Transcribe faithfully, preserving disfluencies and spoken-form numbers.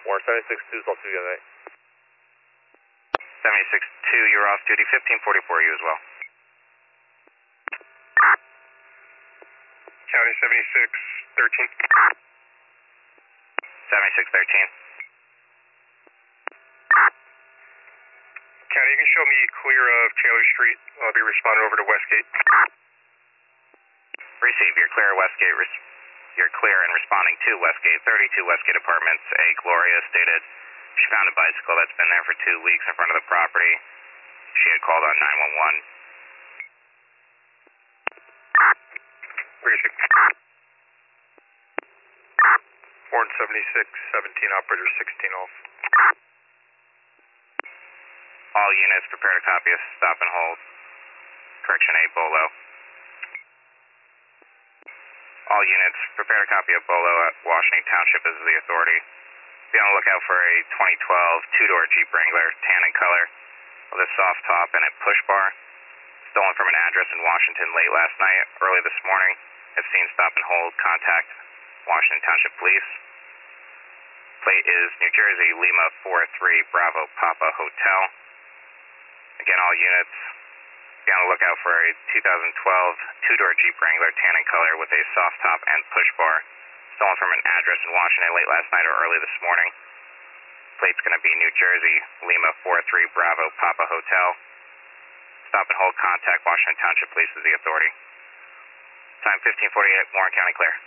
Warren seventy-six two is all two together. seventy-six two, you're off duty, fifteen forty-four, you as well. County seventy-six thirteen. seventy-six thirteen. County, you can show me clear of Taylor Street. I'll be responding over to Westgate. Receive, you're clear of Westgate. Res you're clear and responding to Westgate. thirty-two Westgate Apartments. A Gloria stated she found a bicycle that's been there for two weeks in front of the property. She had called on nine one one. Receive. Warren seventy-six seventeen, operator sixteen off. All units prepare to copy a stop and hold. Correction eight, Bolo. All units prepare to copy a Bolo at Washington Township as the authority. Be on the lookout for a twenty twelve two-door Jeep Wrangler, tan in color, with a soft top and a push bar. Stolen from an address in Washington late last night, early this morning. If seen, stop and hold, contact Washington Township Police. Plate is New Jersey, Lima four three Bravo Papa Hotel. Again, all units, be on the lookout for a two thousand twelve two-door Jeep Wrangler, tan in color, with a soft top and push bar. Stolen from an address in Washington late last night or early this morning. Plate's going to be New Jersey, Lima four three Bravo Papa Hotel. Stop and hold, contact Washington Township Police as the authority. Time fifteen forty-eight, Warren County clear.